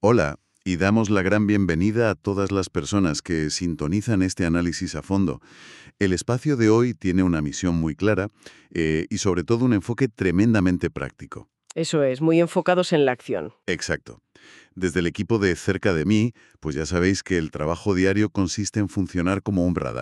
Hola, y damos la gran bienvenida a todas las personas que sintonizan este análisis a fondo. El espacio de hoy tiene una misión muy clara y sobre todo un enfoque tremendamente práctico. Eso es, muy enfocados en la acción. Exacto. Desde el equipo de Cerca de mí, pues ya sabéis que el trabajo diario consiste en funcionar como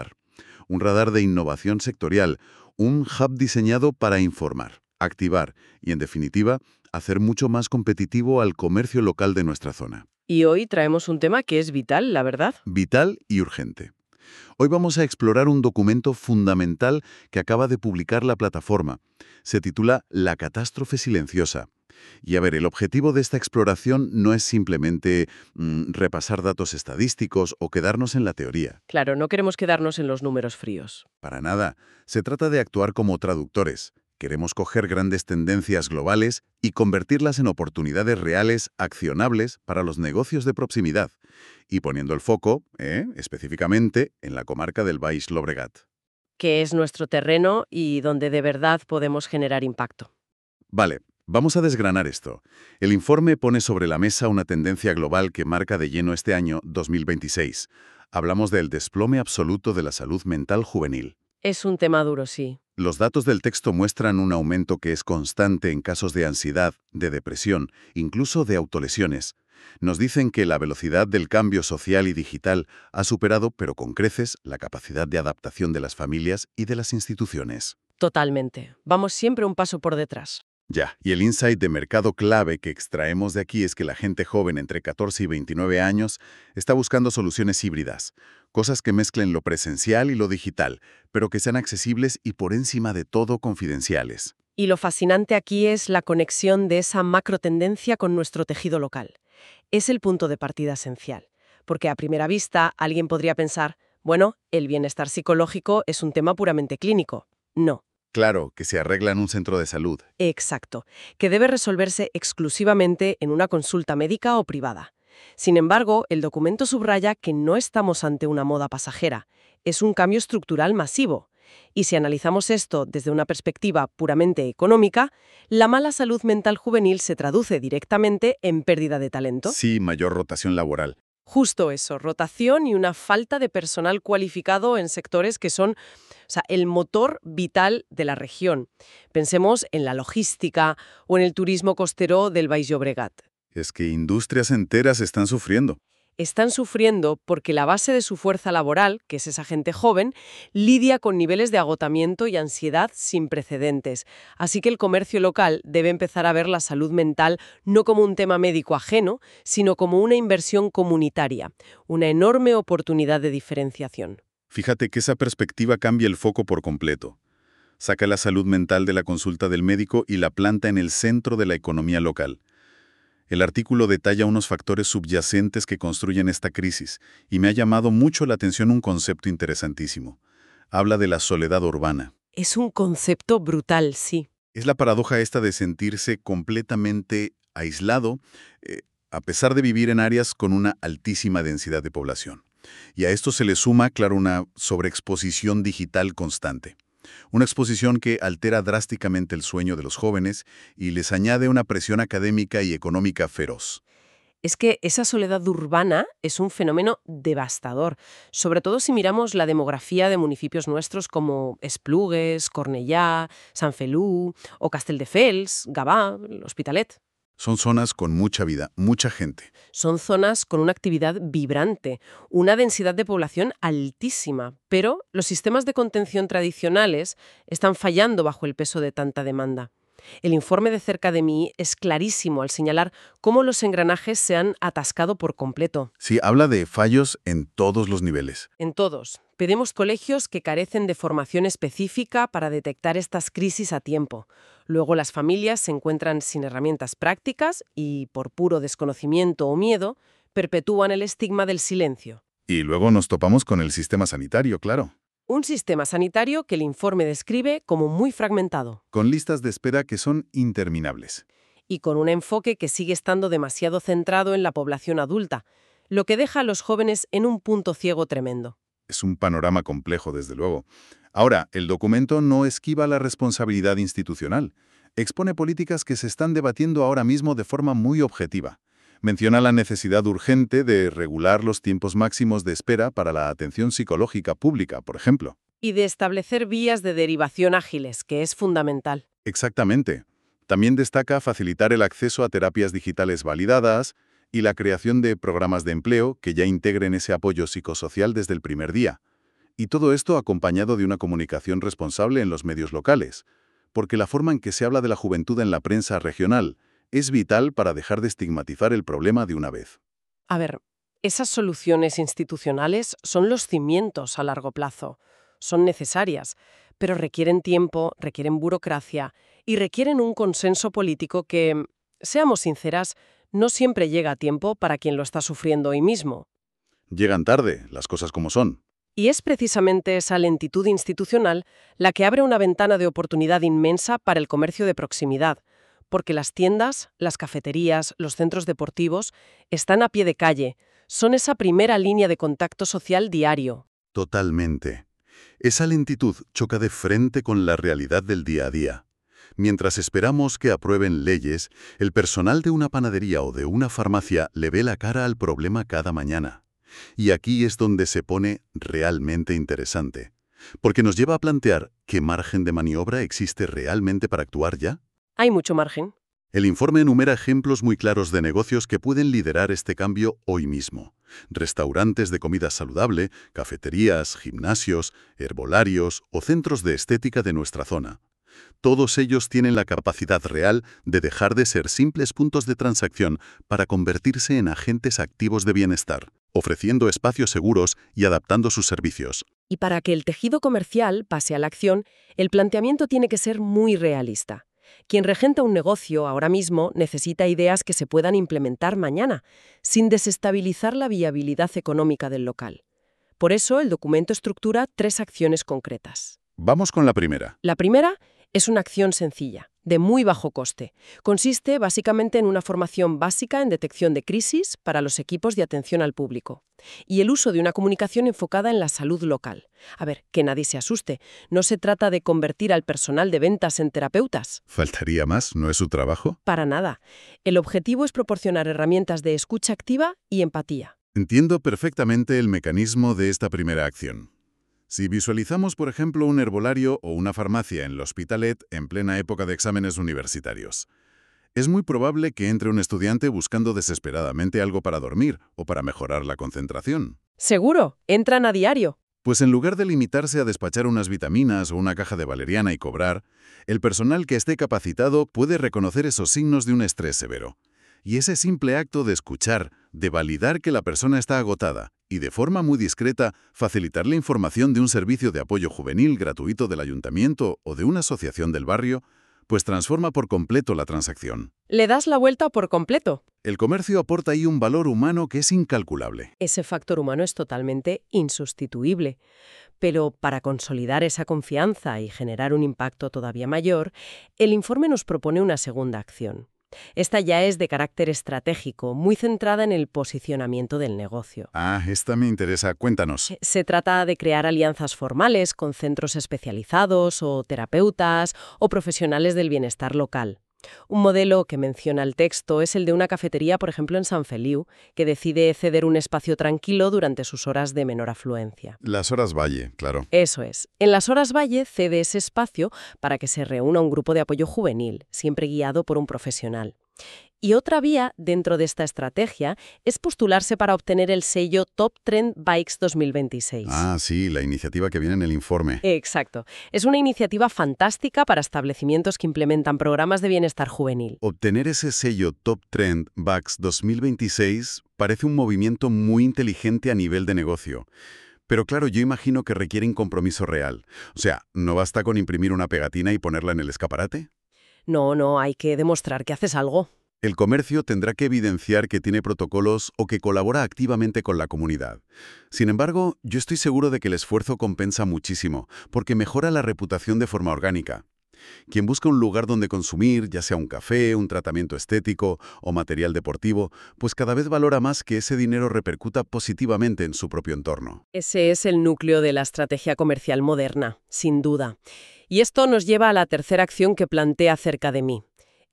un radar de innovación sectorial, un hub diseñado para informar, activar y, en definitiva, hacer mucho más competitivo al comercio local de nuestra zona. Y hoy traemos un tema que es vital, la verdad. Vital y urgente. Hoy vamos a explorar un documento fundamental que acaba de publicar la plataforma. Se titula La catástrofe silenciosa. Y a ver, el objetivo de esta exploración no es simplemente repasar datos estadísticos o quedarnos en la teoría. Claro, no queremos quedarnos en los números fríos. Para nada. Se trata de actuar como traductores. Queremos coger grandes tendencias globales y convertirlas en oportunidades reales, accionables para los negocios de proximidad. Y poniendo el foco, específicamente, en la comarca del Baix Llobregat. Que es nuestro terreno y donde de verdad podemos generar impacto. Vale, vamos a desgranar esto. El informe pone sobre la mesa una tendencia global que marca de lleno este año 2026. Hablamos del desplome absoluto de la salud mental juvenil. Es un tema duro, sí. Los datos del texto muestran un aumento que es constante en casos de ansiedad, de depresión, incluso de autolesiones. Nos dicen que la velocidad del cambio social y digital ha superado, pero con creces, la capacidad de adaptación de las familias y de las instituciones. Totalmente. Vamos siempre un paso por detrás. Ya, y el insight de mercado clave que extraemos de aquí es que la gente joven entre 14 y 29 años está buscando soluciones híbridas, cosas que mezclen lo presencial y lo digital, pero que sean accesibles y por encima de todo confidenciales. Y lo fascinante aquí es la conexión de esa macrotendencia con nuestro tejido local. Es el punto de partida esencial, porque a primera vista alguien podría pensar, bueno, el bienestar psicológico es un tema puramente clínico. No. Claro, que se arregla en un centro de salud. Exacto, que debe resolverse exclusivamente en una consulta médica o privada. Sin embargo, el documento subraya que no estamos ante una moda pasajera, es un cambio estructural masivo. Y si analizamos esto desde una perspectiva puramente económica, la mala salud mental juvenil se traduce directamente en pérdida de talento. Sí, mayor rotación laboral. Justo eso, rotación y una falta de personal cualificado en sectores que son, el motor vital de la región. Pensemos en la logística o en el turismo costero del Baix Llobregat. Es que industrias enteras están sufriendo. Están sufriendo porque la base de su fuerza laboral, que es esa gente joven, lidia con niveles de agotamiento y ansiedad sin precedentes. Así que el comercio local debe empezar a ver la salud mental no como un tema médico ajeno, sino como una inversión comunitaria, una enorme oportunidad de diferenciación. Fíjate que esa perspectiva cambia el foco por completo. Saca la salud mental de la consulta del médico y la planta en el centro de la economía local. El artículo detalla unos factores subyacentes que construyen esta crisis, y me ha llamado mucho la atención un concepto interesantísimo. Habla de la soledad urbana. Es un concepto brutal, sí. Es la paradoja esta de sentirse completamente aislado, a pesar de vivir en áreas con una altísima densidad de población. Y a esto se le suma, claro, una sobreexposición digital constante. Una exposición que altera drásticamente el sueño de los jóvenes y les añade una presión académica y económica feroz. Es que esa soledad urbana es un fenómeno devastador, sobre todo si miramos la demografía de municipios nuestros como Esplugues, Cornellà, Sant Feliu o Castelldefels, Gavà, l'Hospitalet. Son zonas con mucha vida, mucha gente. Son zonas con una actividad vibrante, una densidad de población altísima, pero los sistemas de contención tradicionales están fallando bajo el peso de tanta demanda. El informe de Cerca de mí es clarísimo al señalar cómo los engranajes se han atascado por completo. Sí, habla de fallos en todos los niveles. En todos. Pedimos colegios que carecen de formación específica para detectar estas crisis a tiempo. Luego las familias se encuentran sin herramientas prácticas y, por puro desconocimiento o miedo, perpetúan el estigma del silencio. Y luego nos topamos con el sistema sanitario, claro. Un sistema sanitario que el informe describe como muy fragmentado. Con listas de espera que son interminables. Y con un enfoque que sigue estando demasiado centrado en la población adulta, lo que deja a los jóvenes en un punto ciego tremendo. Es un panorama complejo, desde luego. Ahora, el documento no esquiva la responsabilidad institucional. Expone políticas que se están debatiendo ahora mismo de forma muy objetiva. Menciona la necesidad urgente de regular los tiempos máximos de espera para la atención psicológica pública, por ejemplo. Y de establecer vías de derivación ágiles, que es fundamental. Exactamente. También destaca facilitar el acceso a terapias digitales validadas y la creación de programas de empleo que ya integren ese apoyo psicosocial desde el primer día. Y todo esto acompañado de una comunicación responsable en los medios locales, porque la forma en que se habla de la juventud en la prensa regional es vital para dejar de estigmatizar el problema de una vez. A ver, esas soluciones institucionales son los cimientos a largo plazo. Son necesarias, pero requieren tiempo, requieren burocracia y requieren un consenso político que, seamos sinceras, no siempre llega a tiempo para quien lo está sufriendo hoy mismo. Llegan tarde, las cosas como son. Y es precisamente esa lentitud institucional la que abre una ventana de oportunidad inmensa para el comercio de proximidad, porque las tiendas, las cafeterías, los centros deportivos están a pie de calle, son esa primera línea de contacto social diario. Totalmente. Esa lentitud choca de frente con la realidad del día a día. Mientras esperamos que aprueben leyes, el personal de una panadería o de una farmacia le ve la cara al problema cada mañana. Y aquí es donde se pone realmente interesante, porque nos lleva a plantear qué margen de maniobra existe realmente para actuar ya. Hay mucho margen. El informe enumera ejemplos muy claros de negocios que pueden liderar este cambio hoy mismo. Restaurantes de comida saludable, cafeterías, gimnasios, herbolarios o centros de estética de nuestra zona. Todos ellos tienen la capacidad real de dejar de ser simples puntos de transacción para convertirse en agentes activos de bienestar, ofreciendo espacios seguros y adaptando sus servicios. Y para que el tejido comercial pase a la acción, el planteamiento tiene que ser muy realista. Quien regenta un negocio ahora mismo necesita ideas que se puedan implementar mañana, sin desestabilizar la viabilidad económica del local. Por eso, el documento estructura 3 acciones concretas. Vamos con la primera. La primera es una acción sencilla, de muy bajo coste. Consiste básicamente en una formación básica en detección de crisis para los equipos de atención al público y el uso de una comunicación enfocada en la salud local. A ver, que nadie se asuste. No se trata de convertir al personal de ventas en terapeutas. ¿Faltaría más? ¿No es su trabajo? Para nada. El objetivo es proporcionar herramientas de escucha activa y empatía. Entiendo perfectamente el mecanismo de esta primera acción. Si visualizamos, por ejemplo, un herbolario o una farmacia en l'Hospitalet en plena época de exámenes universitarios, es muy probable que entre un estudiante buscando desesperadamente algo para dormir o para mejorar la concentración. Seguro, entran a diario. Pues en lugar de limitarse a despachar unas vitaminas o una caja de valeriana y cobrar, el personal que esté capacitado puede reconocer esos signos de un estrés severo. Y ese simple acto de escuchar, de validar que la persona está agotada y de forma muy discreta facilitar la información de un servicio de apoyo juvenil gratuito del ayuntamiento o de una asociación del barrio, pues transforma por completo la transacción. Le das la vuelta por completo. El comercio aporta ahí un valor humano que es incalculable. Ese factor humano es totalmente insustituible. Pero para consolidar esa confianza y generar un impacto todavía mayor, el informe nos propone una segunda acción. Esta ya es de carácter estratégico, muy centrada en el posicionamiento del negocio. Ah, esta me interesa. Cuéntanos. Se trata de crear alianzas formales con centros especializados o terapeutas o profesionales del bienestar local. Un modelo que menciona el texto es el de una cafetería, por ejemplo, en Sant Feliu, que decide ceder un espacio tranquilo durante sus horas de menor afluencia. Las horas Valle, claro. Eso es. En las horas Valle cede ese espacio para que se reúna un grupo de apoyo juvenil, siempre guiado por un profesional. Y otra vía dentro de esta estrategia es postularse para obtener el sello Top Trend Bikes 2026. Ah, sí, la iniciativa que viene en el informe. Exacto. Es una iniciativa fantástica para establecimientos que implementan programas de bienestar juvenil. Obtener ese sello Top Trend Bikes 2026 parece un movimiento muy inteligente a nivel de negocio. Pero claro, yo imagino que requiere un compromiso real. O sea, ¿no basta con imprimir una pegatina y ponerla en el escaparate? No, hay que demostrar que haces algo. El comercio tendrá que evidenciar que tiene protocolos o que colabora activamente con la comunidad. Sin embargo, yo estoy seguro de que el esfuerzo compensa muchísimo, porque mejora la reputación de forma orgánica. Quien busca un lugar donde consumir, ya sea un café, un tratamiento estético o material deportivo, pues cada vez valora más que ese dinero repercuta positivamente en su propio entorno. Ese es el núcleo de la estrategia comercial moderna, sin duda. Y esto nos lleva a la tercera acción que plantea Cerca de mí.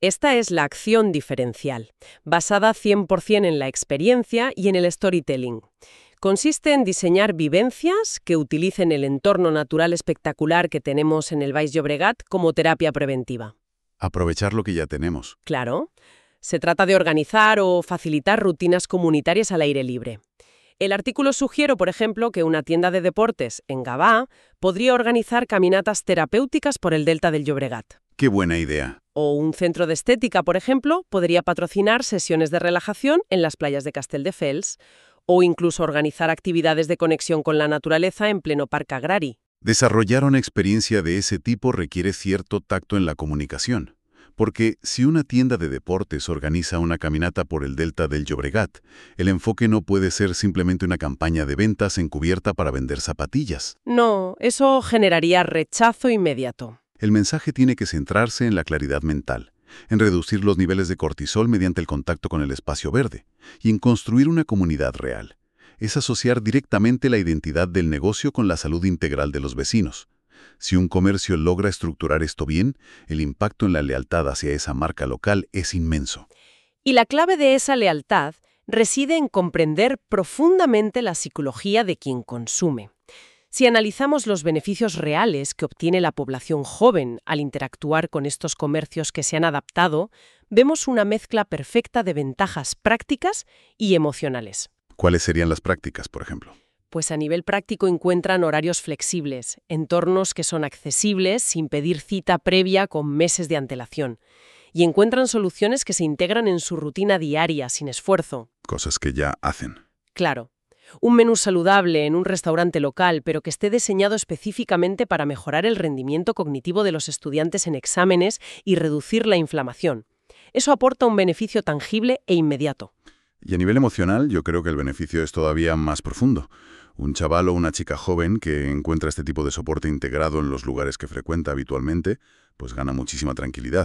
Esta es la acción diferencial, basada 100% en la experiencia y en el storytelling. Consiste en diseñar vivencias que utilicen el entorno natural espectacular que tenemos en el Baix Llobregat como terapia preventiva. Aprovechar lo que ya tenemos. Claro, se trata de organizar o facilitar rutinas comunitarias al aire libre. El artículo sugiere, por ejemplo, que una tienda de deportes en Gavà podría organizar caminatas terapéuticas por el delta del Llobregat. ¡Qué buena idea! O un centro de estética, por ejemplo, podría patrocinar sesiones de relajación en las playas de Castelldefels, o incluso organizar actividades de conexión con la naturaleza en pleno parque agrari. Desarrollar una experiencia de ese tipo requiere cierto tacto en la comunicación. Porque si una tienda de deportes organiza una caminata por el delta del Llobregat, el enfoque no puede ser simplemente una campaña de ventas encubierta para vender zapatillas. No, eso generaría rechazo inmediato. El mensaje tiene que centrarse en la claridad mental, en reducir los niveles de cortisol mediante el contacto con el espacio verde, y en construir una comunidad real. Es asociar directamente la identidad del negocio con la salud integral de los vecinos. Si un comercio logra estructurar esto bien, el impacto en la lealtad hacia esa marca local es inmenso. Y la clave de esa lealtad reside en comprender profundamente la psicología de quien consume. Si analizamos los beneficios reales que obtiene la población joven al interactuar con estos comercios que se han adaptado, vemos una mezcla perfecta de ventajas prácticas y emocionales. ¿Cuáles serían las prácticas, por ejemplo? Pues a nivel práctico encuentran horarios flexibles, entornos que son accesibles sin pedir cita previa con meses de antelación, y encuentran soluciones que se integran en su rutina diaria sin esfuerzo. Cosas que ya hacen. Claro. Un menú saludable en un restaurante local, pero que esté diseñado específicamente para mejorar el rendimiento cognitivo de los estudiantes en exámenes y reducir la inflamación. Eso aporta un beneficio tangible e inmediato. Y a nivel emocional, yo creo que el beneficio es todavía más profundo. Un chaval o una chica joven que encuentra este tipo de soporte integrado en los lugares que frecuenta habitualmente, pues gana muchísima tranquilidad.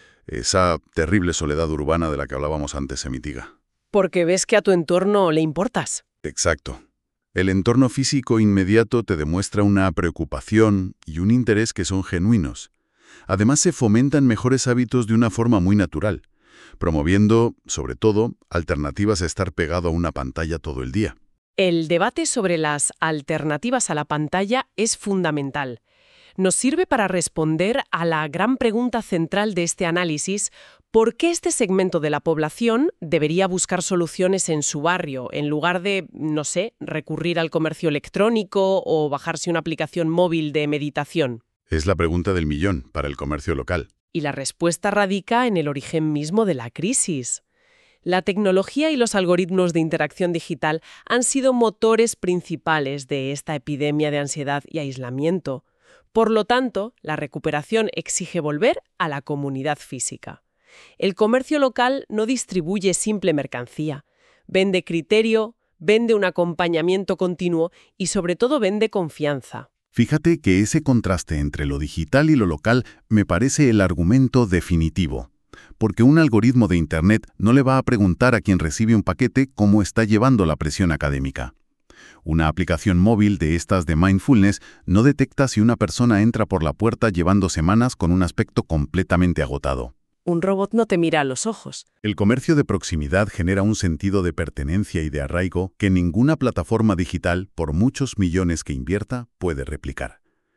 Esa terrible soledad urbana de la que hablábamos antes se mitiga. Porque ves que a tu entorno le importas. Exacto. El entorno físico inmediato te demuestra una preocupación y un interés que son genuinos. Además, se fomentan mejores hábitos de una forma muy natural, promoviendo, sobre todo, alternativas a estar pegado a una pantalla todo el día. El debate sobre las alternativas a la pantalla es fundamental. Nos sirve para responder a la gran pregunta central de este análisis: ¿por qué este segmento de la población debería buscar soluciones en su barrio en lugar de, no sé, recurrir al comercio electrónico o bajarse una aplicación móvil de meditación? Es la pregunta del millón para el comercio local. Y la respuesta radica en el origen mismo de la crisis. La tecnología y los algoritmos de interacción digital han sido motores principales de esta epidemia de ansiedad y aislamiento. Por lo tanto, la recuperación exige volver a la comunidad física. El comercio local no distribuye simple mercancía, vende criterio, vende un acompañamiento continuo y sobre todo vende confianza. Fíjate que ese contraste entre lo digital y lo local me parece el argumento definitivo. Porque un algoritmo de Internet no le va a preguntar a quien recibe un paquete cómo está llevando la presión académica. Una aplicación móvil de estas de mindfulness no detecta si una persona entra por la puerta llevando semanas con un aspecto completamente agotado. Un robot no te mira a los ojos. El comercio de proximidad genera un sentido de pertenencia y de arraigo que ninguna plataforma digital, por muchos millones que invierta, puede replicar.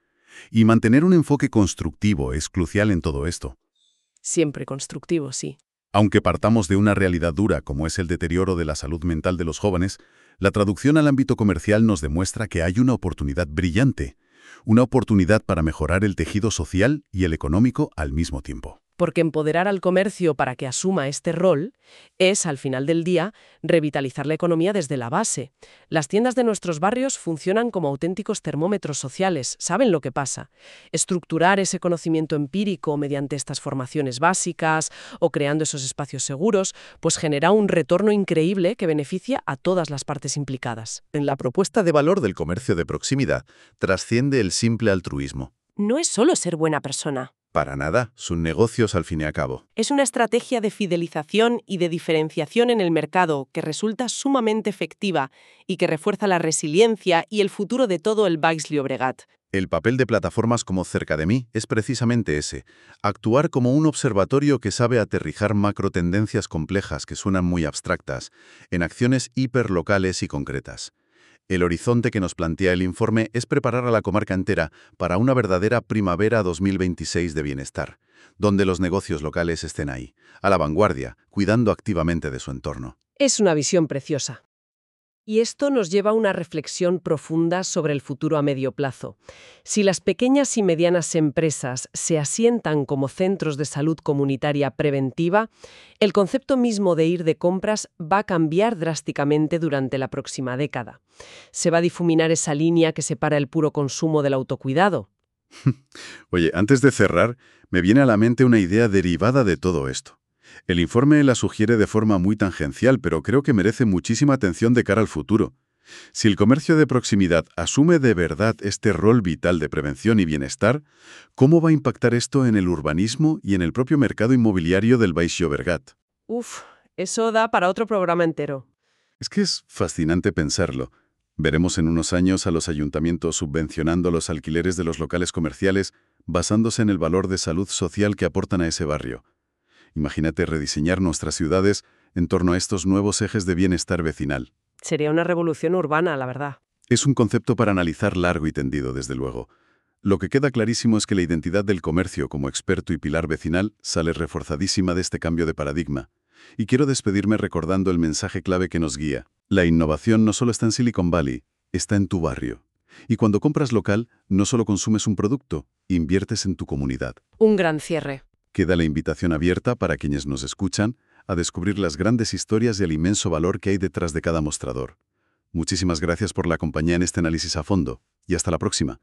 Y mantener un enfoque constructivo es crucial en todo esto. Siempre constructivo, sí. Aunque partamos de una realidad dura como es el deterioro de la salud mental de los jóvenes, la traducción al ámbito comercial nos demuestra que hay una oportunidad brillante, una oportunidad para mejorar el tejido social y el económico al mismo tiempo. Porque empoderar al comercio para que asuma este rol es, al final del día, revitalizar la economía desde la base. Las tiendas de nuestros barrios funcionan como auténticos termómetros sociales, saben lo que pasa. Estructurar ese conocimiento empírico mediante estas formaciones básicas o creando esos espacios seguros, pues genera un retorno increíble que beneficia a todas las partes implicadas. En la propuesta de valor del comercio de proximidad trasciende el simple altruismo. No es solo ser buena persona. Para nada, son negocios al fin y al cabo. Es una estrategia de fidelización y de diferenciación en el mercado que resulta sumamente efectiva y que refuerza la resiliencia y el futuro de todo el Baix Llobregat. El papel de plataformas como Cerca de mí es precisamente ese, actuar como un observatorio que sabe aterrizar macrotendencias complejas que suenan muy abstractas, en acciones hiperlocales y concretas. El horizonte que nos plantea el informe es preparar a la comarca entera para una verdadera primavera 2026 de bienestar, donde los negocios locales estén ahí, a la vanguardia, cuidando activamente de su entorno. Es una visión preciosa. Y esto nos lleva a una reflexión profunda sobre el futuro a medio plazo. Si las pequeñas y medianas empresas se asientan como centros de salud comunitaria preventiva, el concepto mismo de ir de compras va a cambiar drásticamente durante la próxima década. Se va a difuminar esa línea que separa el puro consumo del autocuidado. Oye, antes de cerrar, me viene a la mente una idea derivada de todo esto. El informe la sugiere de forma muy tangencial, pero creo que merece muchísima atención de cara al futuro. Si el comercio de proximidad asume de verdad este rol vital de prevención y bienestar, ¿cómo va a impactar esto en el urbanismo y en el propio mercado inmobiliario del Baix Llobregat? Eso da para otro programa entero. Es que es fascinante pensarlo. Veremos en unos años a los ayuntamientos subvencionando los alquileres de los locales comerciales basándose en el valor de salud social que aportan a ese barrio. Imagínate rediseñar nuestras ciudades en torno a estos nuevos ejes de bienestar vecinal. Sería una revolución urbana, la verdad. Es un concepto para analizar largo y tendido, desde luego. Lo que queda clarísimo es que la identidad del comercio como experto y pilar vecinal sale reforzadísima de este cambio de paradigma. Y quiero despedirme recordando el mensaje clave que nos guía. La innovación no solo está en Silicon Valley, está en tu barrio. Y cuando compras local, no solo consumes un producto, inviertes en tu comunidad. Un gran cierre. Queda la invitación abierta para quienes nos escuchan a descubrir las grandes historias y el inmenso valor que hay detrás de cada mostrador. Muchísimas gracias por la compañía en este análisis a fondo, y hasta la próxima.